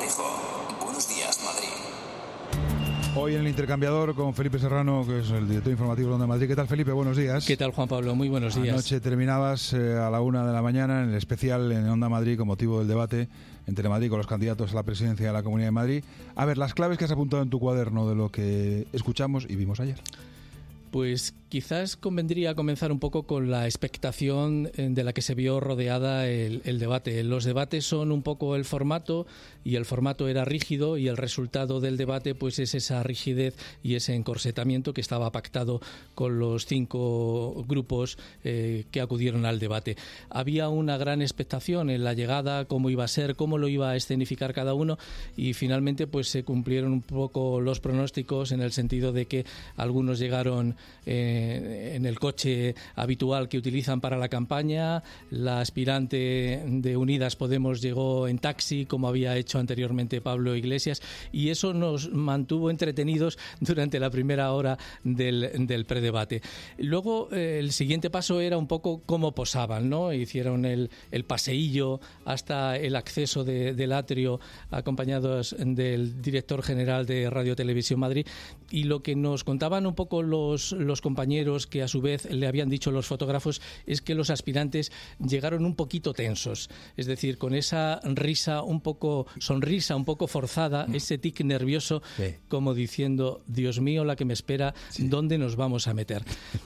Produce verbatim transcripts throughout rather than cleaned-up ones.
Vallejo. Buenos días, Madrid. Hoy en el intercambiador con Felipe Serrano, que es el director informativo de Onda Madrid. ¿Qué tal, Felipe? Buenos días. ¿Qué tal, Juan Pablo? Muy buenos días. Anoche terminabas eh, a la una de la mañana en el especial en Onda Madrid con motivo del debate en Telemadrid con los candidatos a la presidencia de la Comunidad de Madrid. A ver, las claves que has apuntado en tu cuaderno de lo que escuchamos y vimos ayer. Pues quizás convendría comenzar un poco con la expectación de la que se vio rodeada el, el debate. Los debates son un poco el formato, y el formato era rígido, y el resultado del debate pues es esa rigidez y ese encorsetamiento que estaba pactado con los cinco grupos eh, que acudieron al debate. Había una gran expectación en la llegada, cómo iba a ser, cómo lo iba a escenificar cada uno, y finalmente pues se cumplieron un poco los pronósticos, en el sentido de que algunos llegaron Eh, en el coche habitual que utilizan para la campaña. La aspirante de Unidas Podemos llegó en taxi, como había hecho anteriormente Pablo Iglesias, y eso nos mantuvo entretenidos durante la primera hora del, del predebate. Luego eh, el siguiente paso era un poco cómo posaban, ¿no? Hicieron el, el paseillo hasta el acceso de, del atrio, acompañados del director general de Radio Televisión Madrid, y lo que nos contaban un poco los los compañeros, que a su vez le habían dicho los fotógrafos, es que los aspirantes llegaron un poquito tensos, es decir, con esa risa un poco, sonrisa un poco forzada, mm. ese tic nervioso, sí. como diciendo, Dios mío, la que me espera, sí. ¿dónde nos vamos a meter?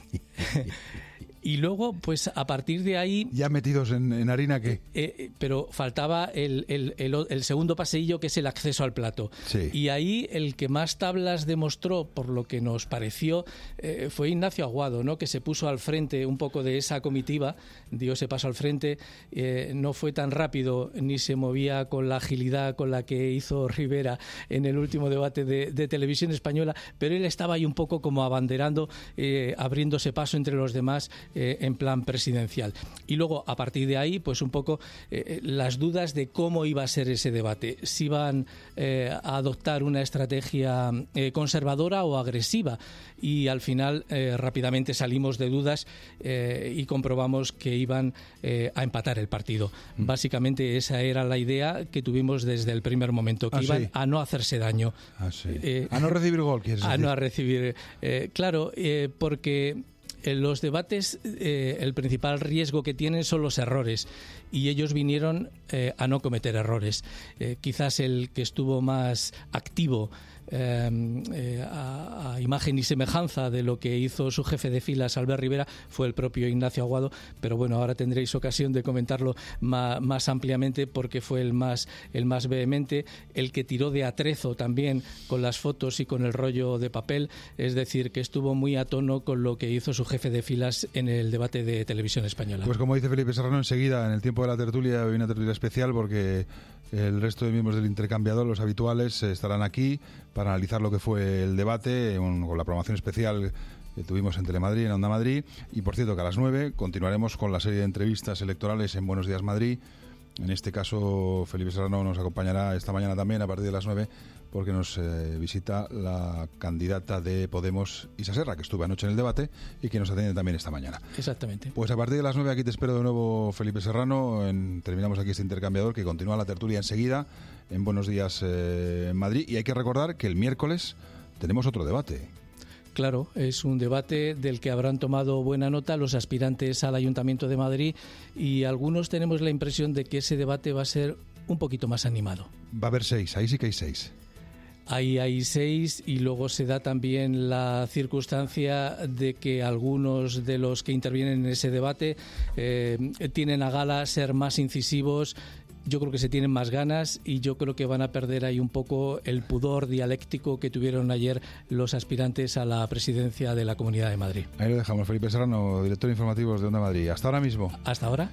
Y luego, pues a partir de ahí... ¿Ya metidos en, en harina qué? Eh, pero faltaba el, el, el, el segundo paseillo, que es el acceso al plato. Sí. Y ahí el que más tablas demostró, por lo que nos pareció, eh, fue Ignacio Aguado, ¿no? Que se puso al frente un poco de esa comitiva, dio ese paso al frente, eh, no fue tan rápido ni se movía con la agilidad con la que hizo Rivera en el último debate de, de Televisión Española, pero él estaba ahí un poco como abanderando, eh, abriéndose paso entre los demás, Eh, en plan presidencial. Y luego, a partir de ahí, pues un poco eh, las dudas de cómo iba a ser ese debate, si iban eh, a adoptar una estrategia eh, conservadora o agresiva, y al final eh, rápidamente salimos de dudas eh, y comprobamos que iban eh, a empatar el partido. Mm. Básicamente esa era la idea que tuvimos desde el primer momento, que ah, iban sí. a no hacerse daño. Ah, sí. eh, a no recibir gol, ¿quieres decir? A no a recibir, eh, claro, eh, porque... En los debates eh, el principal riesgo que tienen son los errores, y ellos vinieron eh, a no cometer errores. Eh, quizás el que estuvo más activo eh, eh, a, a imagen y semejanza de lo que hizo su jefe de filas, Albert Rivera, fue el propio Ignacio Aguado, pero bueno, ahora tendréis ocasión de comentarlo más, más ampliamente, porque fue el más, el más vehemente, el que tiró de atrezo también con las fotos y con el rollo de papel, es decir, que estuvo muy a tono con lo que hizo su jefe de filas en el debate de Televisión Española. Pues como dice Felipe Serrano, enseguida, en el tiempo de la tertulia, hay una tertulia especial, porque el resto de miembros del intercambiador, los habituales, estarán aquí para analizar lo que fue el debate, con la programación especial que tuvimos en Telemadrid, en Onda Madrid. Y por cierto, que a las nueve continuaremos con la serie de entrevistas electorales en Buenos Días Madrid. En este caso, Felipe Serrano nos acompañará esta mañana también a partir de las nueve, porque nos eh, visita la candidata de Podemos, Isa Serra, que estuvo anoche en el debate y que nos atiende también esta mañana. Exactamente. Pues a partir de las nueve aquí te espero de nuevo, Felipe Serrano. En, terminamos aquí este intercambiador, que continúa la tertulia enseguida en Buenos Días eh, en Madrid. Y hay que recordar que el miércoles tenemos otro debate. Claro, es un debate del que habrán tomado buena nota los aspirantes al Ayuntamiento de Madrid, y algunos tenemos la impresión de que ese debate va a ser un poquito más animado. Va a haber seis, ahí sí que hay seis. Ahí hay seis, y luego se da también la circunstancia de que algunos de los que intervienen en ese debate eh, tienen a gala ser más incisivos. Yo creo que se tienen más ganas, y yo creo que van a perder ahí un poco el pudor dialéctico que tuvieron ayer los aspirantes a la presidencia de la Comunidad de Madrid. Ahí lo dejamos, Felipe Serrano, director informativo de Onda Madrid. Hasta ahora mismo. Hasta ahora.